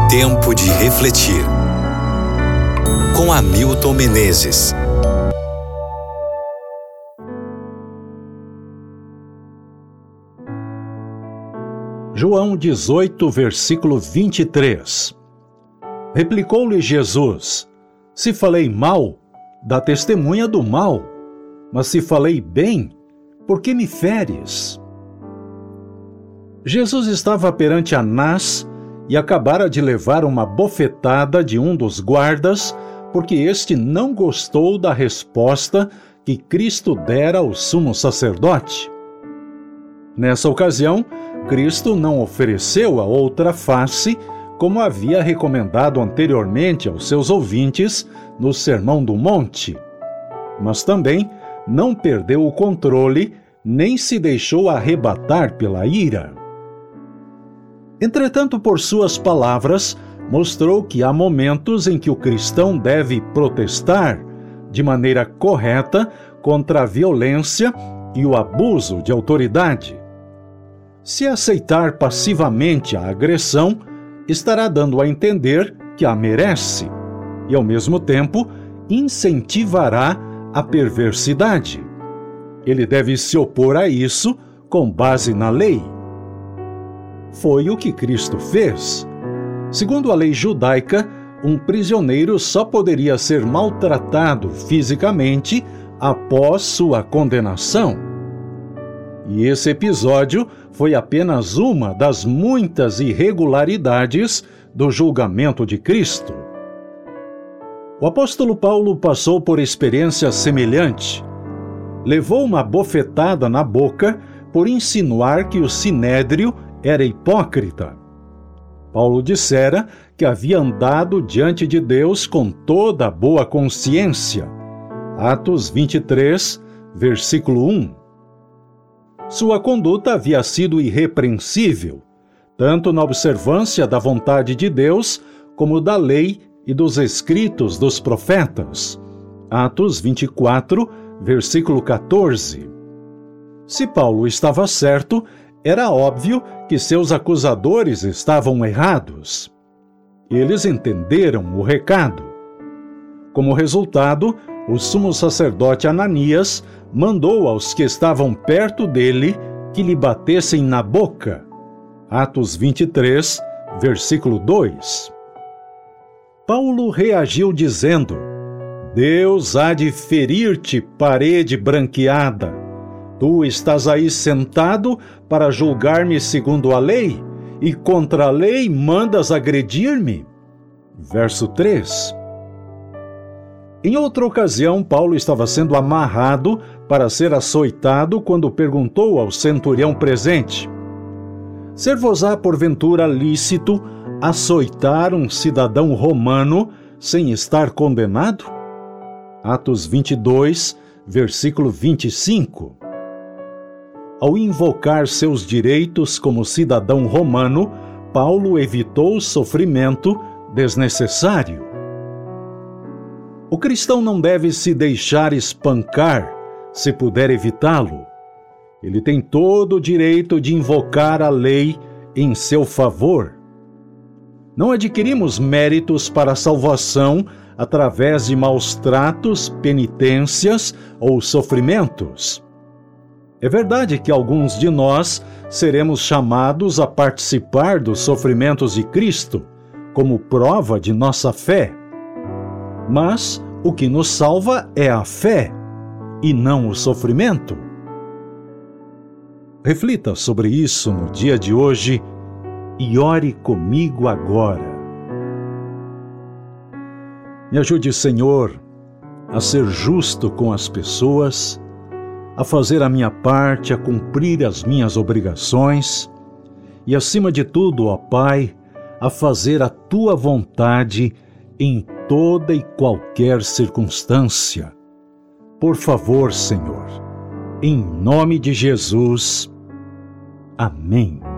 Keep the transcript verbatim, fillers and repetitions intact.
Tempo de refletir. Com Hamilton Menezes. João dezoito, versículo vinte e três. Replicou-lhe Jesus: Se falei mal, dá testemunha do mal. Mas se falei bem, por que me feres? Jesus estava perante Anás e acabara de levar uma bofetada de um dos guardas, porque este não gostou da resposta que Cristo dera ao sumo sacerdote. Nessa ocasião, Cristo não ofereceu a outra face, como havia recomendado anteriormente aos seus ouvintes no Sermão do Monte, mas também não perdeu o controle, nem se deixou arrebatar pela ira. Entretanto, por suas palavras, mostrou que há momentos em que o cristão deve protestar de maneira correta contra a violência e o abuso de autoridade. Se aceitar passivamente a agressão, estará dando a entender que a merece e, ao mesmo tempo, incentivará a perversidade. Ele deve se opor a isso com base na lei. Foi o que Cristo fez. Segundo a lei judaica, um prisioneiro só poderia ser maltratado fisicamente após sua condenação. E esse episódio foi apenas uma das muitas irregularidades do julgamento de Cristo. O apóstolo Paulo passou por experiência semelhante. Levou uma bofetada na boca por insinuar que o sinédrio era hipócrita. Paulo dissera que havia andado diante de Deus com toda a boa consciência. Atos vinte e três, versículo um. Sua conduta havia sido irrepreensível, tanto na observância da vontade de Deus, como da lei e dos escritos dos profetas. Atos vinte e quatro, versículo quatorze. Se Paulo estava certo, era óbvio que seus acusadores estavam errados. Eles entenderam o recado. Como resultado, o sumo sacerdote Ananias mandou aos que estavam perto dele que lhe batessem na boca. Atos vinte e três, versículo dois. Paulo reagiu dizendo: Deus há de ferir-te, parede branqueada. Tu estás aí sentado para julgar-me segundo a lei, e contra a lei mandas agredir-me? Verso três. Em outra ocasião, Paulo estava sendo amarrado para ser açoitado quando perguntou ao centurião presente: Ser-vos-á porventura lícito açoitar um cidadão romano sem estar condenado? Atos vinte e dois, versículo vinte e cinco. Ao invocar seus direitos como cidadão romano, Paulo evitou sofrimento desnecessário. O cristão não deve se deixar espancar se puder evitá-lo. Ele tem todo o direito de invocar a lei em seu favor. Não adquirimos méritos para a salvação através de maus tratos, penitências ou sofrimentos. É verdade que alguns de nós seremos chamados a participar dos sofrimentos de Cristo, como prova de nossa fé. Mas o que nos salva é a fé, e não o sofrimento. Reflita sobre isso no dia de hoje e ore comigo agora. Me ajude, Senhor, a ser justo com as pessoas, a fazer a minha parte, a cumprir as minhas obrigações e, acima de tudo, ó Pai, a fazer a Tua vontade em toda e qualquer circunstância. Por favor, Senhor, em nome de Jesus. Amém.